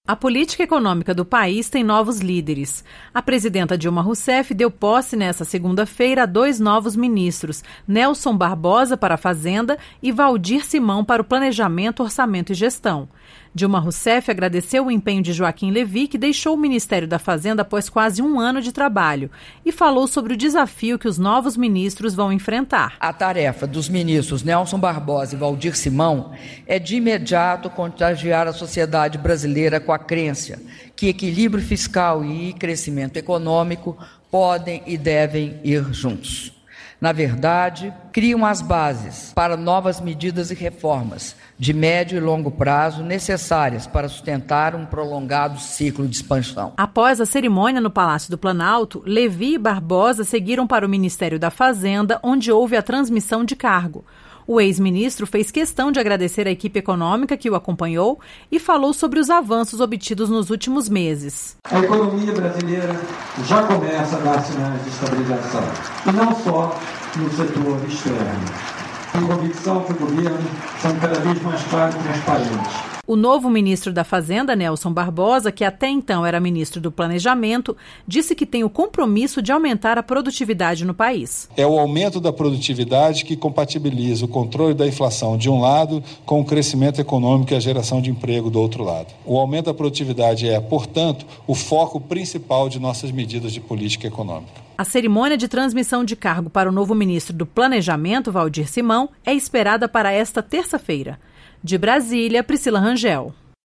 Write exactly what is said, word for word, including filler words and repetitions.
A política econômica do país tem novos líderes. A presidenta Dilma Rousseff deu posse nesta segunda-feira a dois novos ministros, Nelson Barbosa para a Fazenda e Valdir Simão para o Planejamento, Orçamento e Gestão. Dilma Rousseff agradeceu o empenho de Joaquim Levy, que deixou o Ministério da Fazenda após quase um ano de trabalho, e falou sobre o desafio que os novos ministros vão enfrentar. A tarefa dos ministros Nelson Barbosa e Valdir Simão é de imediato contagiar a sociedade brasileira com a crença que equilíbrio fiscal e crescimento econômico podem e devem ir juntos. Na verdade, criam as bases para novas medidas e reformas de médio e longo prazo necessárias para sustentar um prolongado ciclo de expansão. Após a cerimônia no Palácio do Planalto, Levy e Barbosa seguiram para o Ministério da Fazenda, onde houve a transmissão de cargo. O ex-ministro fez questão de agradecer a equipe econômica que o acompanhou e falou sobre os avanços obtidos nos últimos meses. A economia brasileira já começa a dar sinais de estabilização, e não só no setor externo. A convicção que o governo são cada vez mais claros e transparentes. O novo ministro da Fazenda, Nelson Barbosa, que até então era ministro do Planejamento, disse que tem o compromisso de aumentar a produtividade no país. É o aumento da produtividade que compatibiliza o controle da inflação de um lado com o crescimento econômico e a geração de emprego do outro lado. O aumento da produtividade é, portanto, o foco principal de nossas medidas de política econômica. A cerimônia de transmissão de cargo para o novo ministro do Planejamento, Valdir Simão, é esperada para esta terça-feira. De Brasília, Priscila Rangel.